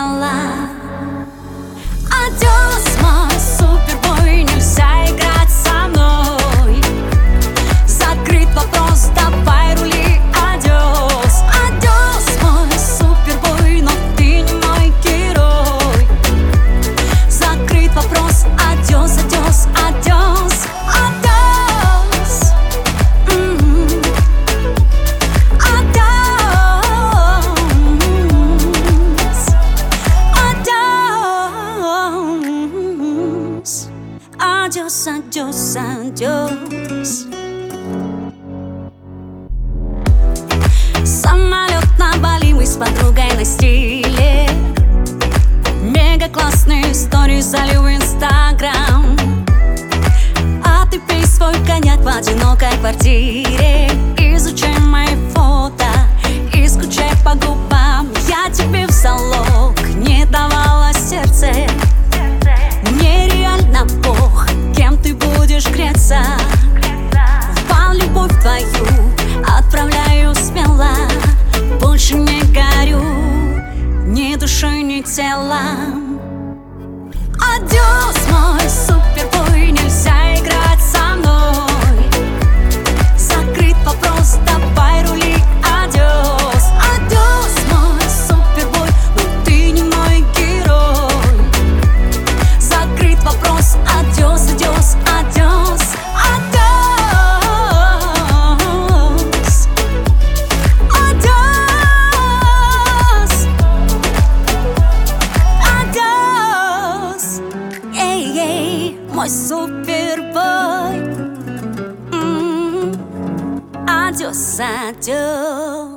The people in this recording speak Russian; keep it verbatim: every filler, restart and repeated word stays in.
тела. Адьос, мой супербой, нельзя играть со мной. Закрыт вопрос, давай рули, адьос. Адьос, мой супербой, но ты не мой герой. Закрыт вопрос, адьос, адьос, адьос, адьос. М-м. Адьос, адьос, адьос. Самолет на Бали, мы с подругой на стиле. Мега классные истории залил в Инстаграм. А ты пей свой коньяк в одинокой квартире. Изучай мои фото и скучай по губам. Я тебе в залог не давала сердце. Мне реально бог, кем ты будешь греться. В бал любовь твою отправляю смело. Больше не горю ни душой, ни телом. Адьос, мой супербой, нельзя играть со мной. Закрыт вопрос, давай рули, адьос. Адьос, мой супербой, но ты не мой герой. Закрыт вопрос, адьос, адьос, адьос, адьос. Адьос, адьос. Эй, эй, мой супербой. М-м. Адьос, адьос.